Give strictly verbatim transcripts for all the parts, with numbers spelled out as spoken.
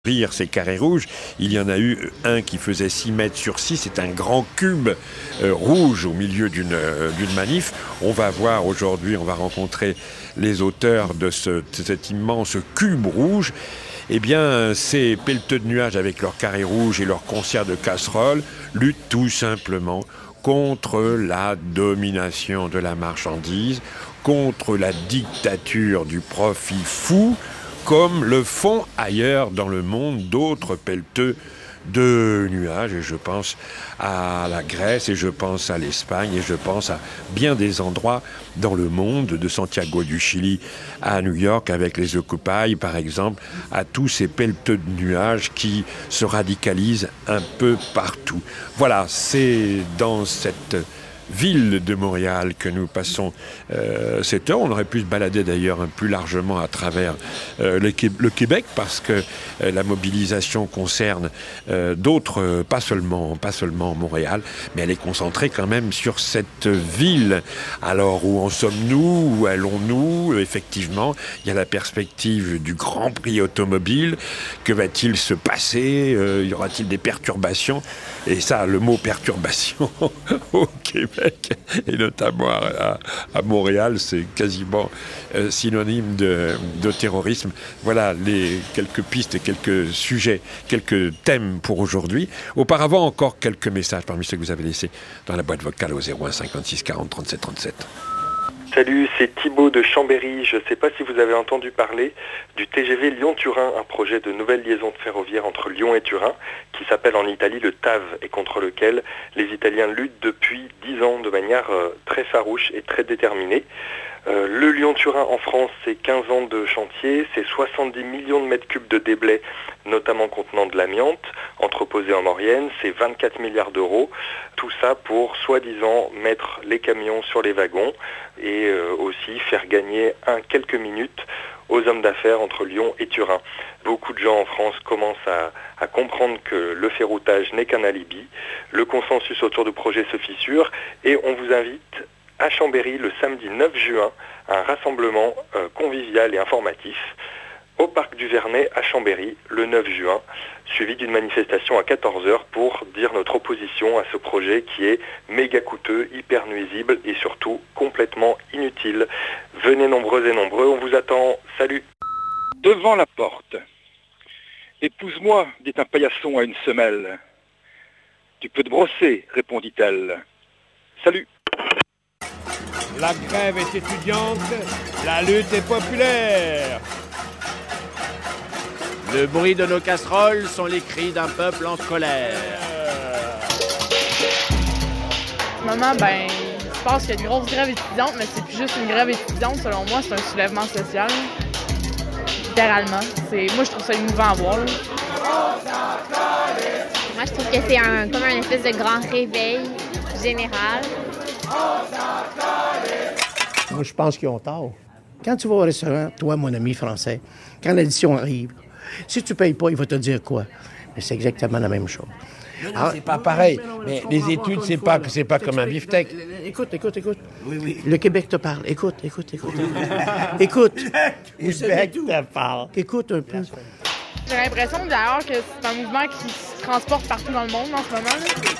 Rire, ces carrés rouges, il y en a eu un qui faisait six mètres sur six, c'est un grand cube euh, rouge au milieu d'une, euh, d'une manif. On va voir aujourd'hui, on va rencontrer les auteurs de, ce, de cet immense cube rouge. Eh bien, ces pelleteux de nuages avec leurs carrés rouges et leurs concerts de casseroles luttent tout simplement contre la domination de la marchandise, contre la dictature du profit fou, comme le font ailleurs dans le monde d'autres pelleteux de nuages. Et je pense à la Grèce, et je pense à l'Espagne, et je pense à bien des endroits dans le monde, de Santiago du Chili à New York, avec les Occupy, par exemple, à tous ces pelleteux de nuages qui se radicalisent un peu partout. Voilà, c'est dans cette ville de Montréal que nous passons euh, cette heure. On aurait pu se balader d'ailleurs plus largement à travers euh, le, le Québec, parce que euh, la mobilisation concerne euh, d'autres, euh, pas seulement, pas seulement Montréal, mais elle est concentrée quand même sur cette ville. Alors, où en sommes-nous? Où allons-nous? Effectivement, il y a la perspective du Grand Prix automobile. Que va-t-il se passer? euh, Y aura-t-il des perturbations? Et ça, le mot perturbation au Québec, et notamment à, à Montréal, c'est quasiment euh, synonyme de, de terrorisme. Voilà les quelques pistes et quelques sujets, quelques thèmes pour aujourd'hui. Auparavant, encore quelques messages parmi ceux que vous avez laissés dans la boîte vocale au zéro un cinquante-six quarante trente-sept trente-sept. Salut, c'est Thibaut de Chambéry. Je ne sais pas si vous avez entendu parler du T G V Lyon-Turin, un projet de nouvelle liaison ferroviaire entre Lyon et Turin, qui s'appelle en Italie le T A V, et contre lequel les Italiens luttent depuis dix ans de manière euh, très farouche et très déterminée. Euh, le Lyon-Turin en France, c'est quinze ans de chantier, c'est soixante-dix millions de mètres cubes de déblais, notamment contenant de l'amiante, entreposé en Maurienne, c'est vingt-quatre milliards d'euros. Tout ça pour, soi-disant, mettre les camions sur les wagons et euh, aussi faire gagner un, quelques minutes aux hommes d'affaires entre Lyon et Turin. Beaucoup de gens en France commencent à, à comprendre que le ferroutage n'est qu'un alibi. Le consensus autour du projet se fissure, et on vous invite à Chambéry le samedi neuf juin, un rassemblement euh, convivial et informatif au parc du Vernet à Chambéry le neuf juin, suivi d'une manifestation à quatorze heures pour dire notre opposition à ce projet qui est méga coûteux, hyper nuisible et surtout complètement inutile. Venez nombreux et nombreux, on vous attend. Salut. Devant la porte. Épouse-moi, dit un paillasson à une semelle. Tu peux te brosser, répondit-elle. Salut. La grève est étudiante, la lutte est populaire. Le bruit de nos casseroles sont les cris d'un peuple en colère. En ce moment, ben, je pense qu'il y a une grosse grève étudiante, mais c'est plus juste une grève étudiante. Selon moi, c'est un soulèvement social. Littéralement. C'est, moi, je trouve ça émouvant à voir. Là. Moi, je trouve que c'est un, comme un espèce de grand réveil général. Moi, je pense qu'ils ont tort. Quand tu vas au restaurant, toi, mon ami français, quand l'addition arrive, si tu ne payes pas, il va te dire quoi? Mais c'est exactement la même chose. Non, non, c'est pas pareil. Mais les études, c'est pas, c'est pas comme un beefsteak. Écoute, écoute, écoute. Oui, oui. Le Québec te parle. Écoute, écoute, écoute. Écoute. Le Québec te parle. Écoute un peu. J'ai l'impression d'ailleurs que c'est un mouvement qui se transporte partout dans le monde en ce moment.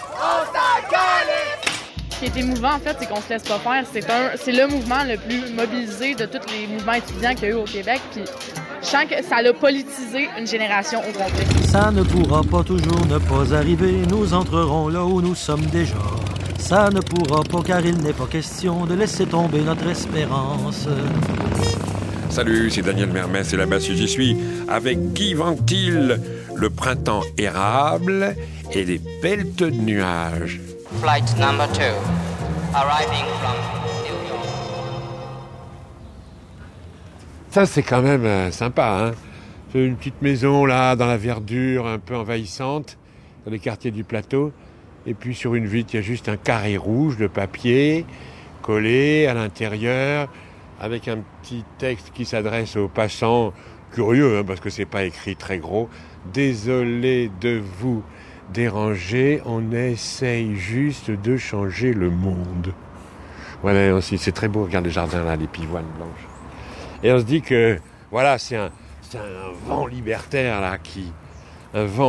Ce qui est émouvant, en fait, c'est qu'on se laisse pas faire. C'est, un, c'est le mouvement le plus mobilisé de tous les mouvements étudiants qu'il y a eu au Québec. Puis je sens que ça a politisé une génération au complet. Ça ne pourra pas toujours ne pas arriver. Nous entrerons là où nous sommes déjà. Ça ne pourra pas, car il n'est pas question de laisser tomber notre espérance. Salut, c'est Daniel Mermès et là-bas si j'y suis avec Guy Ventil, le printemps érable et les pelleteux de nuages. Flight number two, arriving from New York. Ça, c'est quand même euh, sympa, hein. C'est une petite maison, là, dans la verdure, un peu envahissante, dans les quartiers du plateau. Et puis, sur une vitre, il y a juste un carré rouge de papier, collé à l'intérieur, avec un petit texte qui s'adresse aux passants, curieux, hein, parce que c'est pas écrit très gros. Désolé de vous déranger, on essaye juste de changer le monde. Voilà, aussi, c'est très beau, regarde le jardin là, les pivoines blanches. Et on se dit que, voilà, c'est un, c'est un vent libertaire là qui, un vent